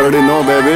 already know, baby.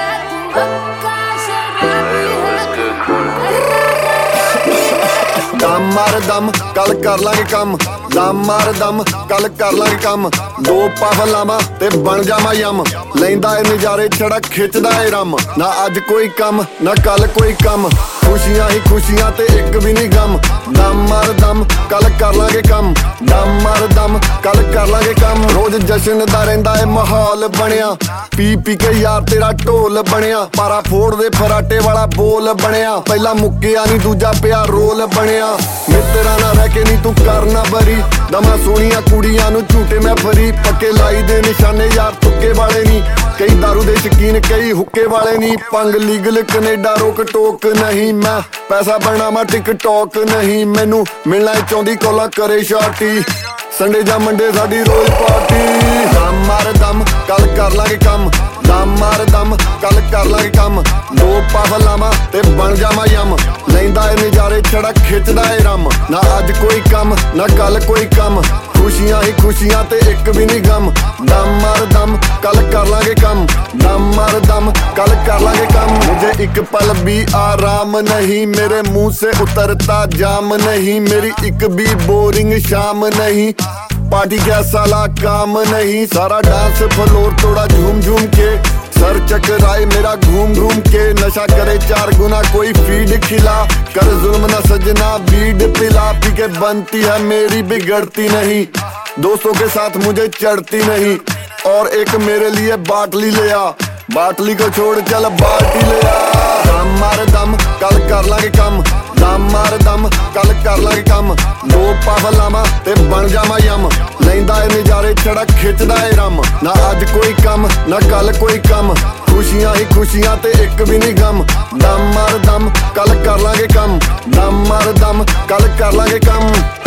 ਦਮ ਮਾਰ ਦਮ ਕੱਲ ਕਰ ਲਾਂਗੇ ਕੰਮ, ਦਮ ਮਾਰ ਦਮ ਕੱਲ ਕਰ ਲਾਂਗੇ ਕੰਮ। ਦੋ ਪਫ ਲਾਵਾਂ ਤੇ ਬਣ ਜਾਵਾਂ ਯਮ, ਲੈਂਦਾ ਏ ਨਜ਼ਾਰੇ ਛੜਾ ਖਿੱਚਦਾ ਏ ਰਮ। ਨਾ ਅੱਜ ਕੋਈ ਕੰਮ ਨਾ ਕੱਲ ਕੋਈ ਕੰਮ, ਖੁਸ਼ੀਆਂ ਹੀ ਖੁਸ਼ੀਆਂ ਤੇ ਇੱਕ ਵੀ ਨਹੀਂ ਗਮ। ਦਮ ਮਾਰ ਦਮ ਕੱਲ ਕਰ ਲਾਂਗੇ ਕੰਮ, ਦਮ ਮਾਰ ਦਮ ਕੱਲ ਕਰ ਲਾਂਗੇ ਕੰਮ। ਰੋਜ਼ ਜਸ਼ਨ ਦਾ ਰਹਿੰਦਾ ਏ ਮਾਹੌਲ ਬਣਿਆ, ਪੀ ਪੀ ਕੇ ਯਾਰ ਤੇਰਾ ਢੋਲ ਬਣਿਆ। ਪਾਰਾ ਫੋੜ ਦੇ ਫਰਾਟੇ ਵਾਲਾ ਬੋਲ ਬਣਿਆ, ਪਹਿਲਾਂ ਮੁੱਕਿਆ ਨਹੀਂ ਦੂਜਾ ਪਿਆ ਰੋਲ ਬਣਿਆ। ਮਿੱਤਰਾਂ ਨਾਲ ਰਹਿ ਕੇ ਨਹੀਂ ਤੂੰ ਕਰਨਾ ਬਰੀ, ਦਮਾ ਸੋਹਣੀਆਂ ਕੁੜੀਆਂ ਨੂੰ ਝੂਟੇ ਮੈਂ ਫਰੀ। ਪੱਕੇ ਲਾਈ ਦੇ ਨਿਸ਼ਾਨੇ ਯਾਰ ਤੁੱਕੇ ਵਾਲੇ ਨਹੀਂ, ਕਈ ਦਾਰੂ ਦੇ ਸ਼ਕੀਨ ਕਈ ਹੁੱਕੇ ਵਾਲੇ ਨਹੀਂ। ਪੰਗ ਲੀਗਲ ਕੈਨੇਡਾ ਰੋਕ ਟੋਕ ਨਹੀਂ, ਮੈਂ ਪੈਸਾ ਬਣਾਵਾਂ ਟਿਕਟੋਕ ਨਹੀਂ। ਮੈਨੂੰ ਮਿਲਣਾ ਚਾਹੁੰਦੀ ਕੋਲਾ ਕਰੇ ਸ਼ਾਰਟੀ, ਸੰਡੇ ਜਾਂ ਮੰਡੇ ਸਾਡੀ ਰੋਜ਼ ਪਾਰਟੀ। ਦਮ ਮਾਰ ਦਮ ਕੱਲ ਕਰ ਲਾਂਗੇ ਕੰਮ, ਦਮ ਮਾਰ ਦਮ ਕੱਲ ਕਰ ਲਾਂਗੇ ਕੰਮ। ਦੋ ਪਫ ਲਾਵਾਂ ਤੇ ਬਣ ਜਾਵਾਂ ਯਮ, ਲੈਂਦਾ ਏ ਨਜ਼ਾਰੇ ਛੜਾ ਖਿੱਚਦਾ ਏ ਰਮ। ਨਾ ਅੱਜ ਕੋਈ ਕੰਮ ਨਾ ਕੱਲ ਕੋਈ ਕੰਮ, ਖੁਸ਼ੀਆਂ ਹੀ ਖੁਸ਼ੀਆਂ ਤੇ ਇੱਕ ਵੀ ਨਹੀਂ ਗਮ। ਦਮ ਮਾਰ ਦਮ ਕੱਲ ਕਰ ਲਾਂਗੇ ਕੰਮ, ਦਮ ਮਾਰ ਦਮ ਕੱਲ ਕਰ ਲਾਂਗੇ ਕੰਮ। ਮੁਝੇ ਇੱਕ ਪਲ ਵੀ ਆਰਾਮ नहीं, मेरे मुंह से उतरता जाम नहीं। मेरी एक भी बोरिंग शाम नहीं, पार्टी क्या साला काम नहीं। सारा डांस फ्लोर तोड़ा झूम झूम के, सर चकराए मेरा घूम घूम के। नशा करे 4 गुना कोई फीड खिला, कर जुल्म न सजना बीड पिला। पी के बनती है मेरी बिगड़ती नहीं, दोस्तों के साथ मुझे चढ़ती नहीं। और एक मेरे लिए बाटली ले आ, बाटली को छोड़ चल बाल्टी ले आ। दम मार दम कल कर लांगे काम, दम मार दम कल कर लांगे काम। दो पफ लावां ते बन जावां यम, लैंदा ए नਜ਼ਾरे छड़ा खिੱਚਦਾ ਏ ਰਮ। ना ਅੱਜ ਕੋਈ ਕੰਮ ना ਕੱਲ ਕੋਈ ਕੰਮ, ਖੁਸ਼ੀਆਂ ਹੀ ਖੁਸ਼ੀਆਂ ਤੇ ਇੱਕ ਵੀ ਨਹੀਂ ਗਮ। ਦਮ ਮਾਰ ਦਮ ਕੱਲ ਕਰ ਲਾਂਗੇ ਕੰਮ, ਦਮ ਮਾਰ ਦਮ ਕੱਲ ਕਰ ਲਾਂਗੇ ਕੰਮ।